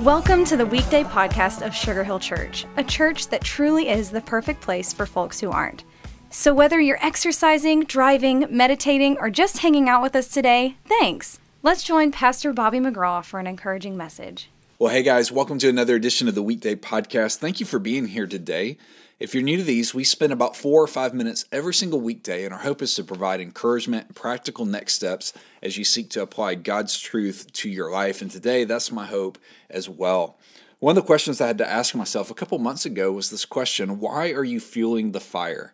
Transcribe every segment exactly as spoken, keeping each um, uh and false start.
Welcome to the weekday podcast of Sugar Hill Church, a church that truly is the perfect place for folks who aren't. So whether you're exercising, driving, meditating, or just hanging out with us today, thanks. Let's join Pastor Bobby McGraw for an encouraging message. Well, hey guys, welcome to another edition of the Weekday Podcast. Thank you for being here today. If you're new to these, we spend about four or five minutes every single weekday, and our hope is to provide encouragement and practical next steps as you seek to apply God's truth to your life. And today, that's my hope as well. One of the questions I had to ask myself a couple months ago was this question: why are you fueling the fire?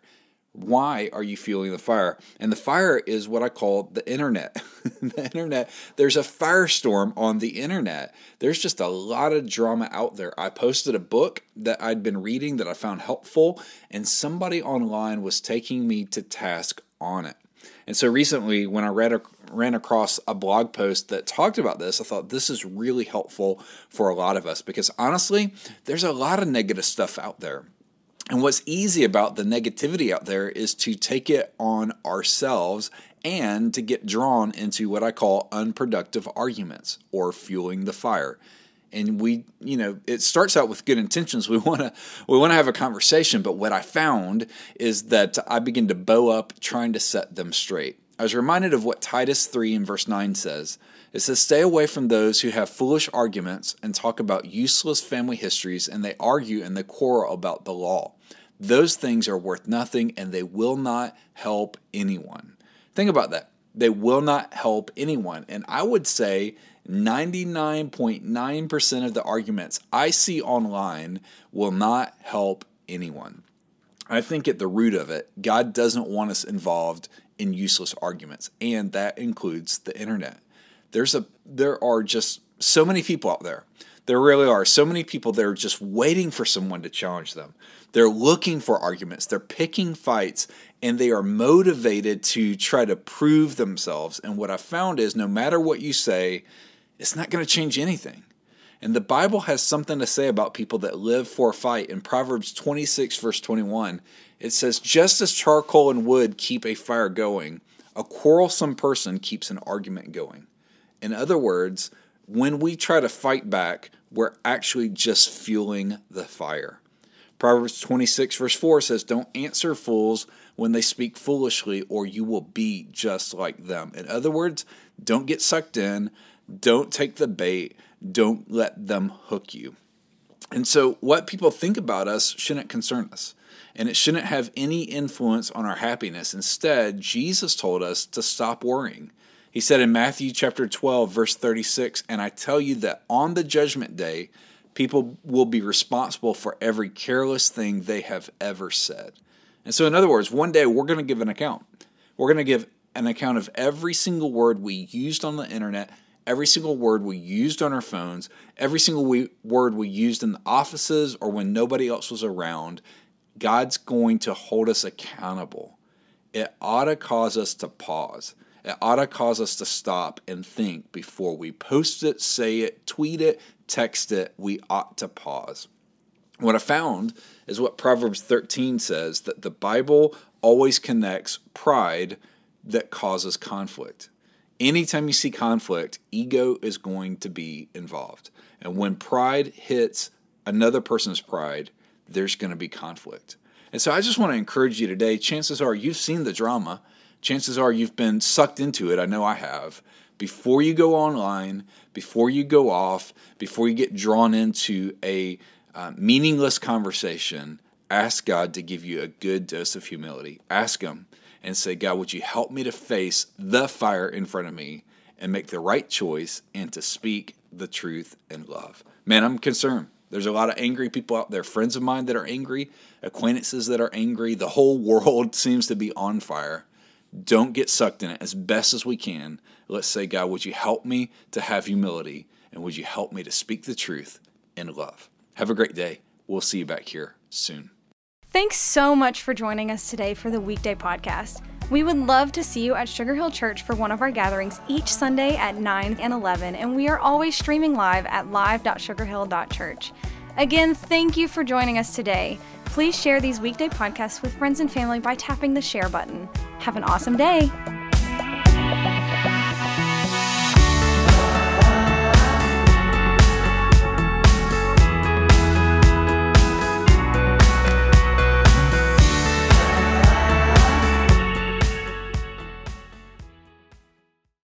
Why are you fueling the fire? And the fire is what I call the internet. The internet, there's a firestorm on the internet. There's just a lot of drama out there. I posted a book that I'd been reading that I found helpful, and somebody online was taking me to task on it. And so recently, when I read a, ran across a blog post that talked about this, I thought this is really helpful for a lot of us, because honestly, there's a lot of negative stuff out there. And what's easy about the negativity out there is to take it on ourselves and to get drawn into what I call unproductive arguments or fueling the fire. And we, you know, it starts out with good intentions. We want to we want to have a conversation, but what I found is that I begin to bow up trying to set them straight. I was reminded of what Titus three and verse nine says. It says, "Stay away from those who have foolish arguments and talk about useless family histories, and they argue and they quarrel about the law. Those things are worth nothing, and they will not help anyone." Think about that. They will not help anyone. And I would say ninety-nine point nine percent of the arguments I see online will not help anyone. I think at the root of it, God doesn't want us involved in useless arguments, and that includes the internet. There's a there are just so many people out there. There really are so many people that are just waiting for someone to challenge them. They're looking for arguments. They're picking fights, and they are motivated to try to prove themselves. And what I found is no matter what you say, it's not going to change anything. And the Bible has something to say about people that live for a fight. In Proverbs twenty-six, verse twenty-one, it says, "Just as charcoal and wood keep a fire going, a quarrelsome person keeps an argument going." In other words, when we try to fight back, we're actually just fueling the fire. Proverbs twenty-six, verse four says, "Don't answer fools when they speak foolishly, or you will be just like them." In other words, don't get sucked in. Don't take the bait. Don't let them hook you. And so what people think about us shouldn't concern us, and it shouldn't have any influence on our happiness. Instead, Jesus told us to stop worrying. He said in Matthew chapter twelve, verse thirty-six, "And I tell you that on the judgment day, people will be responsible for every careless thing they have ever said." And so in other words, one day we're going to give an account. We're going to give an account of every single word we used on the internet, every single word we used on our phones, every single we, word we used in the offices or when nobody else was around. God's going to hold us accountable. It ought to cause us to pause. It ought to cause us to stop and think before we post it, say it, tweet it, text it. We ought to pause. What I found is what Proverbs thirteen says, that the Bible always connects pride that causes conflict. Anytime you see conflict, ego is going to be involved. And when pride hits another person's pride, there's going to be conflict. And so I just want to encourage you today. Chances are you've seen the drama. Chances are you've been sucked into it. I know I have. Before you go online, before you go off, before you get drawn into a uh, meaningless conversation, ask God to give you a good dose of humility. Ask Him and say, "God, would you help me to face the fire in front of me and make the right choice and to speak the truth in love?" Man, I'm concerned. There's a lot of angry people out there, friends of mine that are angry, acquaintances that are angry. The whole world seems to be on fire. Don't get sucked in it. As best as we can, let's say, "God, would you help me to have humility, and would you help me to speak the truth in love?" Have a great day. We'll see you back here soon. Thanks so much for joining us today for the weekday podcast. We would love to see you at Sugar Hill Church for one of our gatherings each Sunday at nine and eleven, and we are always streaming live at live dot sugar hill dot church. Again, thank you for joining us today. Please share these weekday podcasts with friends and family by tapping the share button. Have an awesome day.